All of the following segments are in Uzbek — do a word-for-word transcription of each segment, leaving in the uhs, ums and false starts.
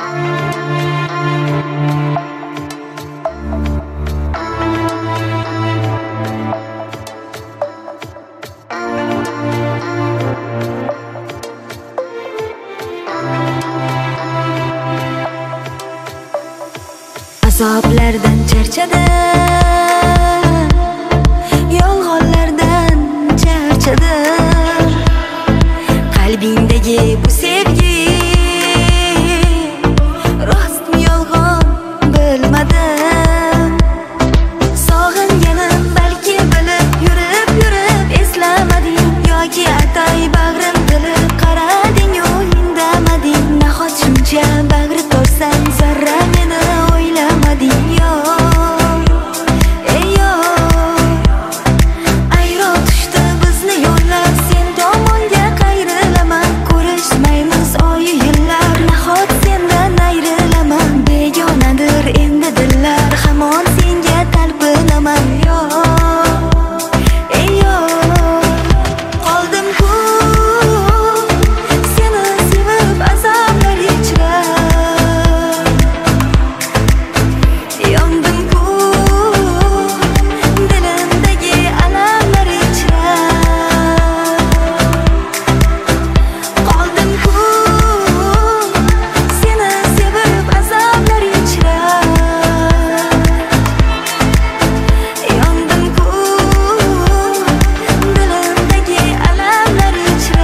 Azoblardan charchadim, yolg'onlardan charchadim. Qalbingdagi bu sevgi rostmi yolg'on bilmadim. Sog'inganim balki bilib yurib yurib eslamading, yoki atay bag'rim tilib qarading-u indamading. Nahot shuncha bag'ri to'rsam zarra meni o'ylamading yo, ey yo. Ayro tushdi bizni yo'llar, sen tomonga qayrilaman. Ko'rishmaymiz oyi yillar, nahot sendan ayrilaman. Begonadir endi dillar, hamon senga talpinaman yo, ey yo. Qoldim-ku seni sevib azoblar ichra, yondim-ku dilimdagi alamlar ichra. Qoldim-ku seni sevib azoblar ichra, yondim-ku dilimdagi alamlar ichra.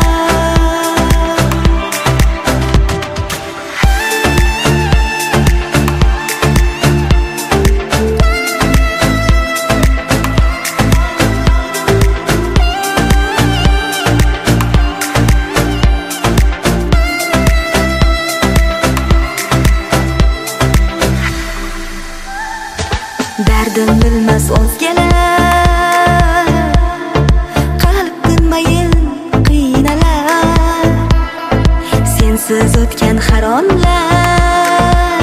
Dardim bilmas o'zgalar, qalb tinmayin qiynalar. Sensiz o'tgan har onlar